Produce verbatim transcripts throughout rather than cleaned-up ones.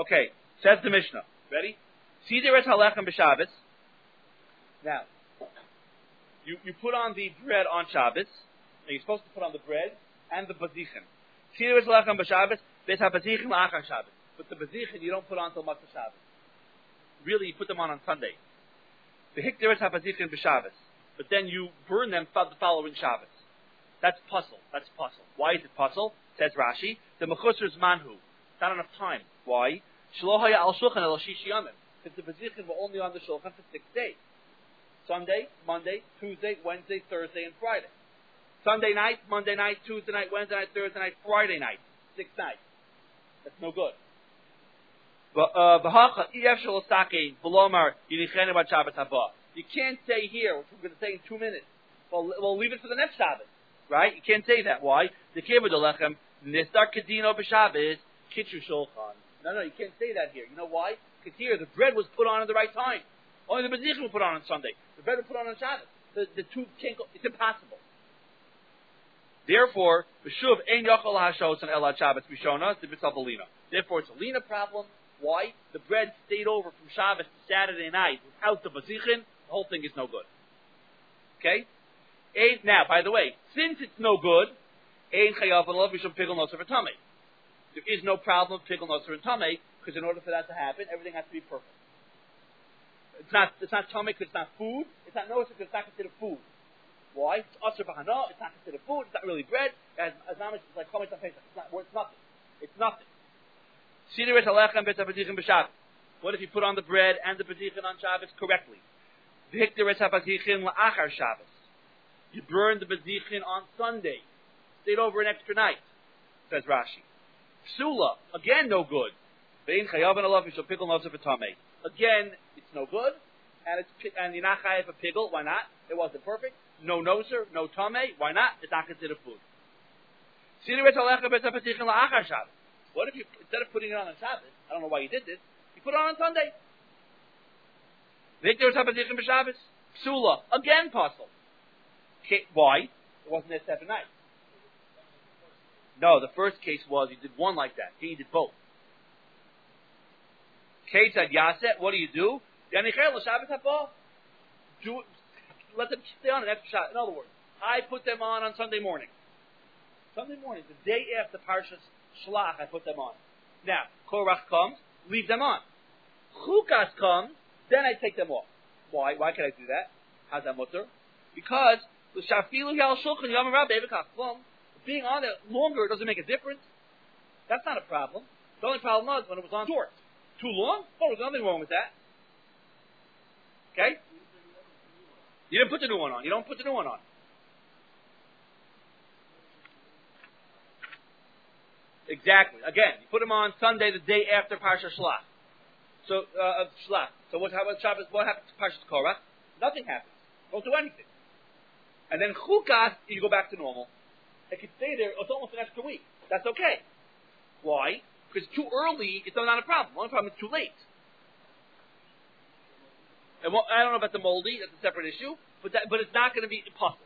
Okay, says the Mishnah. Ready? Seder es halechem b'Shabbos. Now, you, you put on the bread on Shabbos, and you're supposed to put on the bread and the bazichin. Seder es halechem b'Shabbos, ves ha-bazichin la'achar Shabbos. But the bazichin you don't put on until Matzah Shabbos. Really, you put them on on Sunday. The hikder es ha-bazichin b'Shabbos. But then you burn them the following Shabbos. That's puzzle. That's puzzle. Why is it puzzle? Says Rashi. The mechusar's manhu. Not enough time. Why? Shelo haya al shulchan el shishi yamim. Because the bazichin were only on the shulchan for six days. Sunday, Monday, Tuesday, Wednesday, Thursday, and Friday. Sunday night, Monday night, Tuesday night, Wednesday night, Thursday night, Friday night. Six nights. That's no good. You can't say here, which we're going to say in two minutes. Well, we'll leave it for the next Shabbos. Right? You can't say that. Why? The kibbud lechem nistar kedino b'Shabbos kitchu shulchan. No, no, you can't say that here. You know why? Because here the bread was put on at the right time. Only the bazichin was put on on Sunday. The bread was put on on Shabbos. The, the two can't go. It's impossible. Therefore, b'shuv ein yachol hashos and elad Shabbos b'shona to b'tzavalina. Therefore, it's a lina problem. Why? The bread stayed over from Shabbos to Saturday night without the bazichin. The whole thing is no good. Okay. Ein, now, by the way, since it's no good, ein chayav v'lo mishum pigul nosar v'tamei. There is no problem with pigul nosar and tamei, because in order for that to happen, everything has to be perfect. It's not, it's not tamei because it's not food. It's not nosar because it's not considered food. Why? It's asur b'hana. It's not considered food. It's not really bread. As as namish, it's like chometz on Pesach. It's not. It's nothing. It's nothing. Seder es halechem b'et ha-bazichin b'Shabbos. What if you put on the bread and the bazichin on Shabbos correctly? V'hikder es ha-bazichin la'achar Shabbos. You burned the bazichin on Sunday. Stayed over an extra night, says Rashi. Psula, again no good. Again, it's no good, and it's and you're not chayav a pigul. Why not? It wasn't perfect. No noser, no tamei. Why not? It's not considered food. What if you, instead of putting it on on Shabbos, I don't know why you did this, you put it on on Sunday? Psula, again puzzle. Why? It wasn't there seven nights. No, the first case was he did one like that. He did both. Kate said, Yaset, what do you do? Do let them stay on an extra shot. In other words, I put them on on Sunday morning. Sunday morning, the day after Parshas Shlach, I put them on. Now, Korach comes, leave them on. Chukas comes, then I take them off. Why? Why can I do that? How's that mutter? Because being on it longer doesn't make a difference. That's not a problem. The only problem was when it was on short. Too long? Oh, there's nothing wrong with that. Okay? You didn't put the new one on. You don't put the new one on. Exactly. Again, you put them on Sunday, the day after Parsha Shlach. So, uh, Shlach. So what happens? Shabbos? What happens to Parsha Korach? Nothing happens. Don't do anything. And then Chukas, you go back to normal. It can stay there. It's almost an extra week. That's okay. Why? Because too early, it's not a problem. The only problem is too late. And well, I don't know about the moldy. That's a separate issue. But that, but it's not going to be impossible.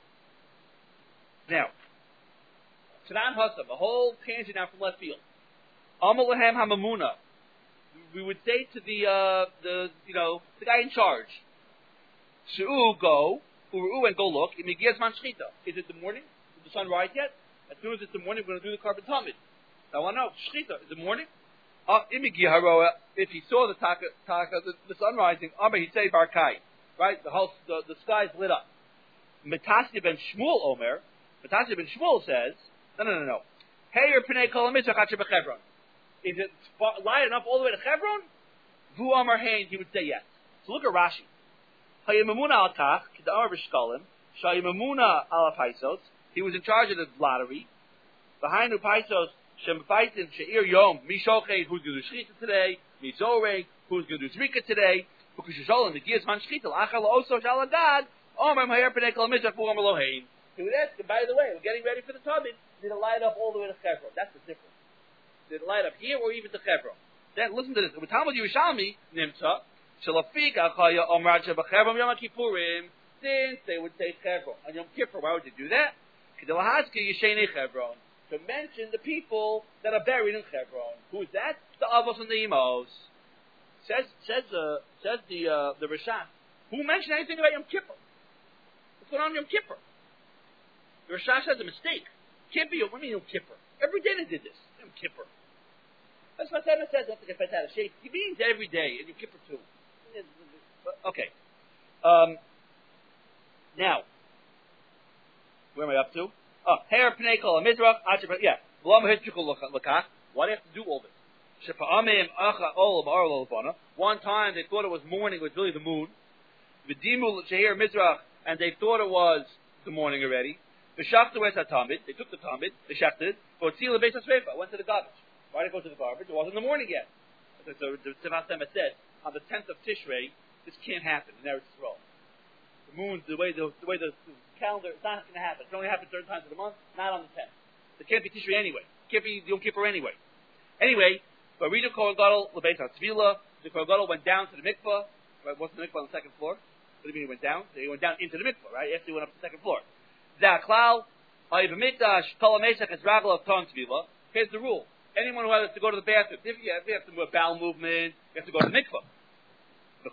Now, Tanan Hassam, a whole tangent now from left field. Amalahem Hamamuna. We would say to the uh, the you know the guy in charge, Shu go Uru and go look. Is it the morning? Is the sun rise yet? As soon as it's the morning, we're going to do the carbon tamid. I want to know Shchita. Is it morning? Uh, if he saw the taka, taka the, the sun rising, he'd say Barkai. Right? The whole the, the sky's lit up. Metasya ben Shmuel Omer. Metasya ben Shmuel says, no, no, no, no. Hey, your Pnei Kol HaMitzvah Chatzar b'Chevron. Is it light enough all the way to Chevron? Vu Amar Hain, he would say yes. So look at Rashi. Hayimamuna al Kach, K'da'ar b'Shkalim, Shayimamuna al Paisos. He was in charge of the lottery. Behind the Paisos, Shem Paisin She'ir Yom, Mishochet, who's going to do Shchita today, Mizore, who's going to do Zrika today, because Shizol, the Giyas Man Shchita, Achal Oso Shaladad, Omer Maher Pnei Kol HaMitzvah Vu Amar Lohein. He would ask him, by the way, we're getting ready for the Tabit, did it light up all the way to Chevron? That's the difference. Did it light up here or even to Chevron? Then listen to this. With Talmud Yerushalmi, Nimtza, Shalafik Achaya Omrad Shebachevron Yom Kippurim, since they would say Chevron. On Yom Kippur, why would they do that? Kedelahaski Yeshene Chevron. To mention the people that are buried in Chevron. Who is that? The Avos and the Emos. Says says uh, says the uh, the Rishon. Who mentioned anything about Yom Kippur? What's going on in Yom Kippur? The Rishon says a mistake. Can't be Yom, what do you mean Yom Kippur? Every day they did this. Yom Kippur. That's what Tana says. Not to get out of shape. He means every day, and Yom Kippur too. Okay. Um, now, where am I up to? Oh, Her Pnei Kol HaMizrach. Yeah. Why do you have to do all this? One time they thought it was morning, it was really the moon. And they thought it was the morning already. They took the Talmud, they shafted it, went to the garbage. Why did it go to the garbage? It wasn't the morning yet. So the Tzivas Tema said, on the tenth of Tishrei, this can't happen in Eretz Yisrael. The moon, the way the, the way the, the calendar, it's not going to happen. It can only happen certain times of the month, not on the tenth. It can't be Tishrei anyway. It can't be Yom Kippur anyway. Anyway, but Rita Kohen Gadol, Lebeis HaTzvila, the Kohen Gadol went down to the mikvah. Right, wasn't the mikvah on the second floor? What do you mean he went down? He went down into the mikvah, right? After he went up to the second floor. Zaklal, Ha'iv Mikdash, Kol HaMeshach, Ezragel of Ton Tzvila. Here's the rule. Anyone who has to go to the bathroom, if you have, if you have to do a bowel movement, you have to go to the mikvah. But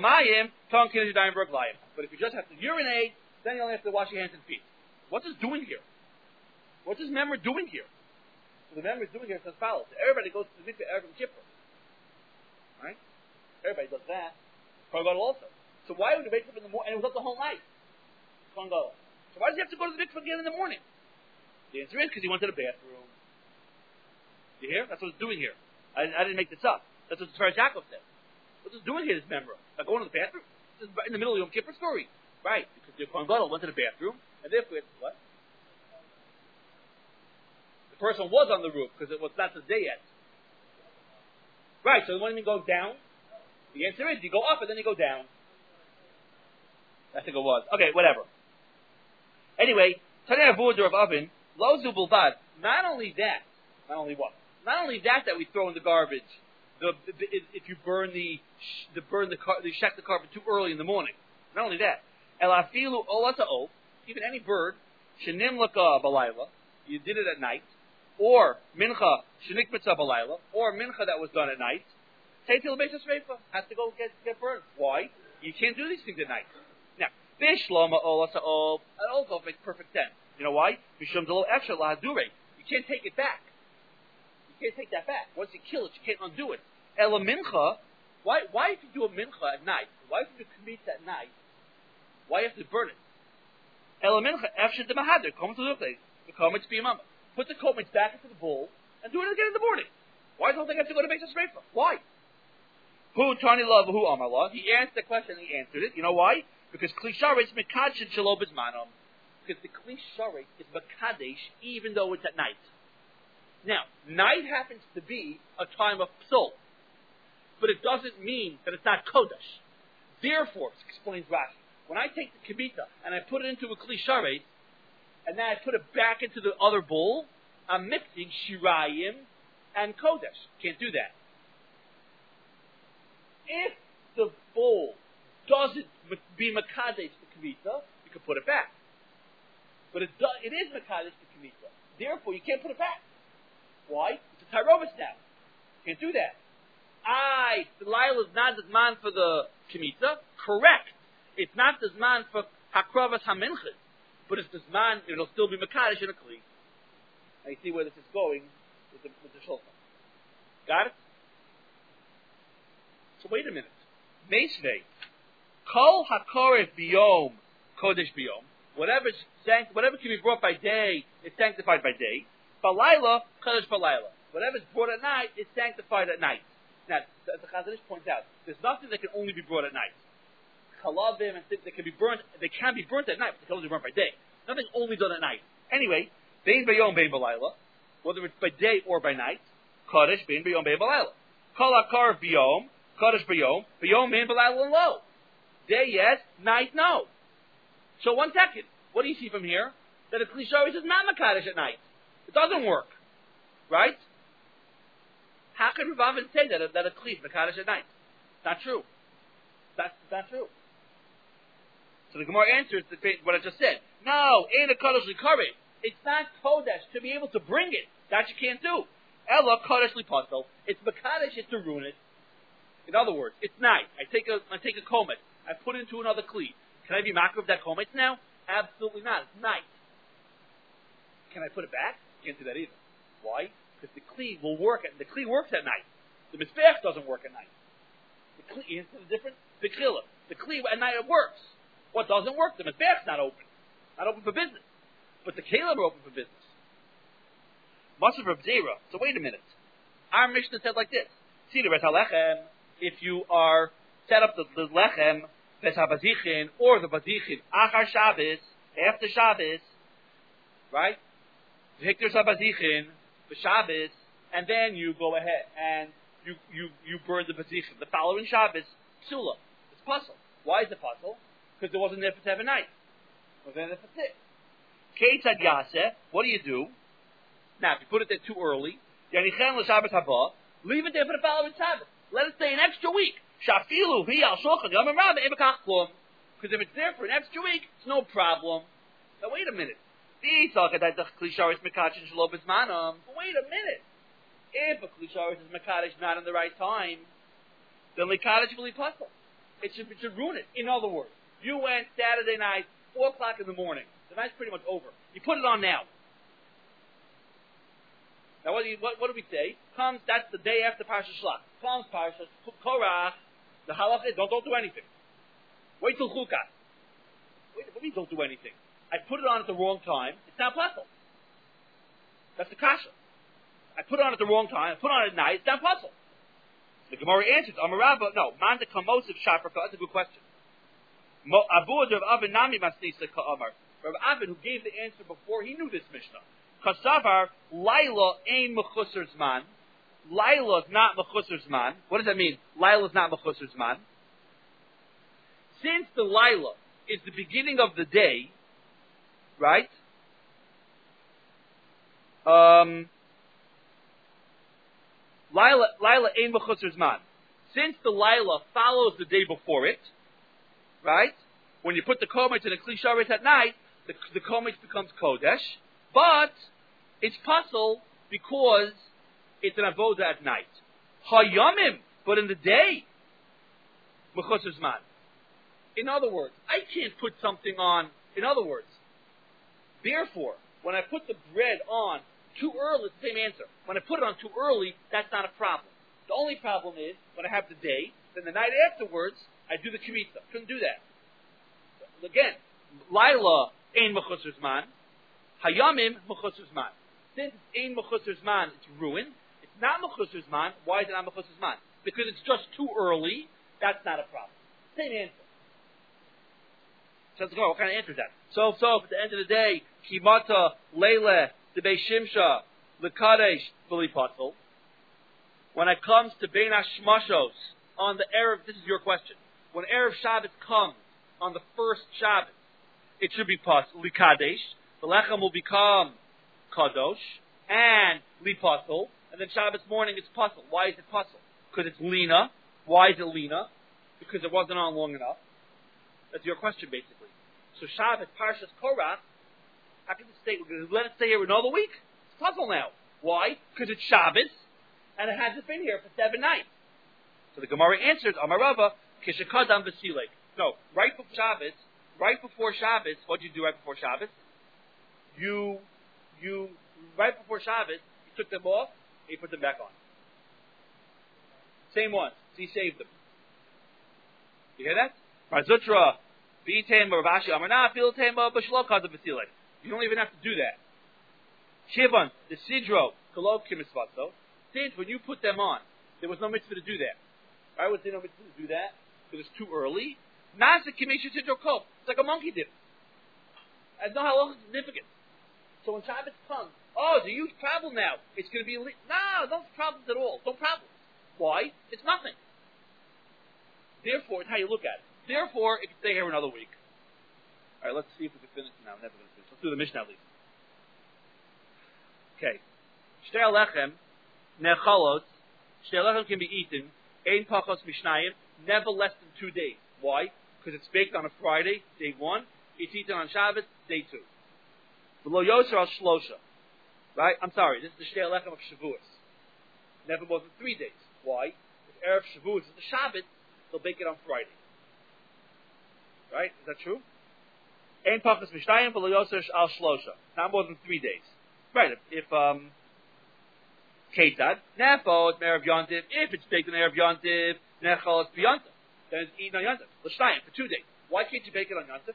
if you just have to urinate, then you only have to wash your hands and feet. What's this doing here? What's this member doing here? So the member is doing here as follows. Everybody goes to the mikveh Erev Yom Kippur. Right? Everybody does that. Kohen Gadol also. So why would he wake up in the morning? And it was up the whole night. Kohen Gadol. So why does he have to go to the mikveh again in the morning? The answer is because he went to the bathroom. You hear? That's what it's doing here. I, I didn't make this up. That's what Tzfar Yaakov said. What's this doing here, this member? Like going to the bathroom? This is in the middle of Yom Kippur story. Right. Because the Kohen Gadol went to the bathroom, and therefore, what? The person was on the roof, because it was not the day yet. Right, so when you go down, the answer is you go up and then you go down. I think it was. Okay, whatever. Anyway, Tanei Avudah of Oven, Lo Zu Bilvad. Not only that, not only what? Not only that that we throw in the garbage. The, the, the, if you burn the the burn the car, the shech the carpet too early in the morning. Not only that, elafilu olata'o, even any bird, shenimlaka balayla, you did it at night, or mincha shenikmitza balayla, or mincha that was done at night. Teitil beis reifa has to go get get burned. Why? You can't do these things at night. Now, bishlama olata'o, that also makes perfect sense. You know why? Mishum delo efshar lahadure. You can't take it back. You can't take that back. Once you kill it, you can't undo it. Ela mincha, why, why if you do a mincha at night? Why if you do kmitza at night? Why you have to burn it? Ela mincha, efshar de mahader, come to the the komitz b'yamama. Put the komitz back into the bowl and do it again in the morning. Why don't they have to go to Beis HaSreifa? Why? Who tani love who amallah? He answered the question and he answered it. You know why? Because kli sharetz mekadesh shelo b'zmanom. Because the kli sharetz is mekadesh even though it's at night. Now, night happens to be a time of psul, but it doesn't mean that it's not kodesh. Therefore, explains Rashi, when I take the kibita and I put it into a kli sharetz, and then I put it back into the other bowl, I'm mixing shirayim and kodesh. Can't do that. If the bowl doesn't be makadesh the kibita, you can put it back. But it, do, it is makadesh the kibita. Therefore, you can't put it back. Why? It's a tyrovis now. Can't do that. I, the Lila is not the zman for the kibita. Correct. It's not the zman for hakravas haminchas. But it's the zman, it'll still be makadesh in a kli. And you see where this is going with the, with the shulchan. Got it? So wait a minute. Meisvei. Kol hakoref biyom kodesh biyom. Whatever sanct- whatever can be brought by day is sanctified by day. Balayla kodesh balayla. Whatever is brought at night is sanctified at night. Now, as the Chazon Ish points out, there's nothing that can only be brought at night. Chalavim and things that can be burnt, they can be burnt at night, but they can only be burnt by day. Nothing only done at night. Anyway, bein bayom bein balayla, whether it's by day or by night, kodesh bein bayom bein balayla. Kol hakar biyom, kodesh bayom, bayom bein balayla lo. Day yes, night no. So one second, what do you see from here? That a kli sharetz is not makadesh at night. It doesn't work, right? How can Rav Avin say that that a kli is makadesh at night? Not true. That's not true. So the Gemara answers the, what I just said. No, ain't a kodesh likare. It's not kodesh to be able to bring it. That you can't do. Ella Kodesh Lipatel. It's Makadesh, it's to ruin it. In other words, it's night. I take a I take a komet, I put it into another kli. Can I be makar of that komet now? Absolutely not. It's night. Can I put it back? Can't do that either. Why? Because the kli will work at the kli works at night. The mizbeach doesn't work at night. The kli is the difference. The kli, the kli at night it works. What doesn't work? The mizbeach's not open, not open for business. But the kelim are open for business. Masav Reb Zera. So wait a minute. Our Mishnah said like this: See the lechem. If you are set up the, the lechem, Veshabazichin, or the bazichin, Achar Shabbos, after Shabbos, right? Victor Sabazichin, the Shabbos, and then you go ahead and you, you, you burn the bazichin. The following Shabbos, Psula. It's puzzle. Why is it puzzle? Because it wasn't there for seven nights. It was there for six. Keitzad Yaseh, what do you do? Now, if you put it there too early, Yanichen l'Shabbos haba, leave it there for the following Shabbos. Let it stay an extra week. Shafilu hi al shulchan yom rabba ebekach klum. Because if it's there for an extra week, it's no problem. Now wait a minute. But wait a minute. If a klisharis is mekadesh not in the right time, then likadesh will be puzzle. It should, it should ruin it. In other words, you went Saturday night, four o'clock in the morning. The night's pretty much over. You put it on now. Now, what do, you, what, what do we say? Comes, that's the day after Parsha Shlach. Comes Parsha Korach, the halach is, don't, don't do anything. Wait till Chukat. Wait, what do you mean don't do anything? I put it on at the wrong time, it's not puzzle. That's the kasha. I put it on at the wrong time, I put it on at night, it's not puzzle. The Gemara answers, Amarabba, no, Manda Kamosiv Shapraka, that's a good question. Abu Rav Avin Nami Masnisa Ka'amar. Rav Avin, who gave the answer before, he knew this Mishnah. Kasavar, Laila ain mechusar zman. Laila is not mechusar zman. What does that mean? Laila is not mechusar zman. Since the Laila is the beginning of the day, right? Um, Laila, Laila ain mechusar zman. Since the Laila follows the day before it, right? When you put the komet in a kli sharet at night, the, the komet becomes kodesh. But it's puzzle because it's an avoda at night. Hayamim, but in the day, mechusar zman. In other words, I can't put something on. In other words, therefore, when I put the bread on too early, it's the same answer. When I put it on too early, that's not a problem. The only problem is when I have the day, then the night afterwards, I do the kmitza. Couldn't do that. Again, Laila ain't mechusar zman. Hayamim mechusar zman. Since it's ein mechusar zman, it's ruined. It's not mechusar zman. Why is it not mechusar zman? Because it's just too early. That's not a problem. Same answer. So let's go. What kind of answer is that? So, so at the end of the day, kimata leile debei shimsha lekadesh v'lipatzol. When it comes to bein hashmashos on the erev, this is your question. When erev Shabbos comes on the first Shabbos, it should be pasul likadesh. The lechem will become kadosh and lipasul, and then Shabbos morning it's pasul. Why is it pasul? Because it's lina. Why is it lina? Because it wasn't on long enough. That's your question, basically. So Shabbos, Parshas Korach, how can it stay? We're going to let it stay here another week? It's pasul now. Why? Because it's Shabbos, and it hasn't been here for seven nights. So the Gemara answers, Amarava, Kishakadam Vasilek. No, right before Shabbos, right before Shabbos, what did you do right before Shabbos? You, you, right before Shabbos, you took them off, and you put them back on. Same ones. So you saved them. You hear that? Marzutra, B'Item, Ravashi, Amarna, Filtem, B'Shalokad, B'Silek. You don't even have to do that. Shivon, the Sidro, Kolov Kimisvatso. Since when you put them on, there was no mitzvah to do that. I would say no mitzvah to do that, because it's too early. Nasa Kimisha Sidro Kol. It's like a monkey dip. Has no halachic significance. So when Shabbos comes, oh, it's a huge problem now. It's going to be a le- no, no problems at all. No problems. Why? It's nothing. Therefore, it's how you look at it. Therefore, it can stay here another week. All right, let's see if we can finish. No, we're never going to finish. Let's do the Mishnah at least. Okay. Shtei alechem nechalos. Shtei alechem can be eaten. Ein pachos mishnayim. Never less than two days. Why? Because it's baked on a Friday, day one. It's eaten on Shabbos, day two. V'lo yoser al shlosha. Right? I'm sorry, this is the Shtei Alechem of Shavuos. Never more than three days. Why? If Erev Shavuos is the Shabbat, they'll bake it on Friday. Right? Is that true? Ein pachas mishtayim v'lo yoser al shlosha. Not more than three days. Right? If, if um, Ketad nefot me'erev yontiv. If it's baked on Erev Yontiv, nechal it's b'yontiv. Then it's eaten on Yontiv. L'shtayim for two days. Why can't you bake it on Yontiv?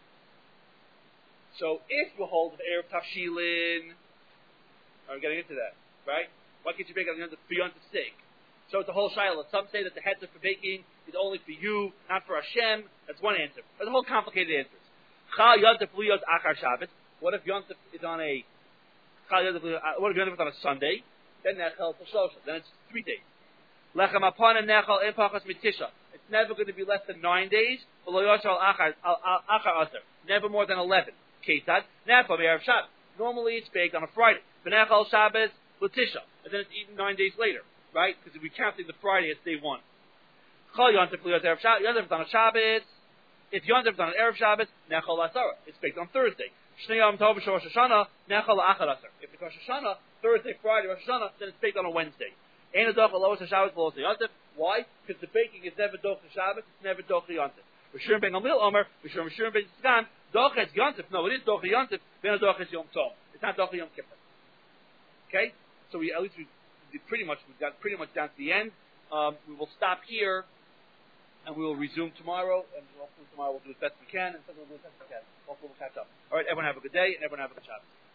So if you hold the Erev Tafshilin, I'm getting into that, right? Why can't you bake it on Yontiv for Yontiv's sake? So it's a whole shiloh. Some say that the heter for baking is only for you, not for Hashem. That's one answer. There's a whole complicated answers. Chal Yontif Liyos Achar Shabbat. What if Yontif is on a Chal Yontif? What if Yontif is on a Sunday? Then Nechal Shosha. Then it's three days. Lechem Apon and Nechal En Pachas Mitisha. It's never going to be less than nine days. Never more than eleven. Ketad Nefal Erev Shabbat. Normally it's baked on a Friday. V'Nechal Shabbos L'Tisha, and then it's eaten nine days later, right? Because we're counting the Friday as day one. Chal Yontif Liyos Erev Shabbat. Yontif is on a Shabbos. If Yontif is on an Erev Shabbos, Nechal Asara. It's baked on Thursday. Shnei Yom Tov Rosh Hashanah, Nechal Achar Asar. If it's Rosh Hashanah, Thursday, Friday, Rosh Hashanah, then it's baked on a Wednesday. Ein Adoch Alois HaShabbos V'Los Yontif. Why? Because the baking is never Doch Shabbos, it's never Doch Yontif. Rishon Ben Gamliel Omer, Rishon Rishon Ben Tzgan, Doch Es Yontif. No, it is Doch Yontif, Ben Doch Es Yom Tov. It's not Doch Yom Kippur. Okay? So we, at least we did pretty much, we got pretty much down to the end. Um, we will stop here. And we will resume tomorrow, and hopefully tomorrow we'll do as best we can, and something we'll do as best we can. Hopefully we'll catch up. All right, everyone have a good day, and everyone have a good Shabbos.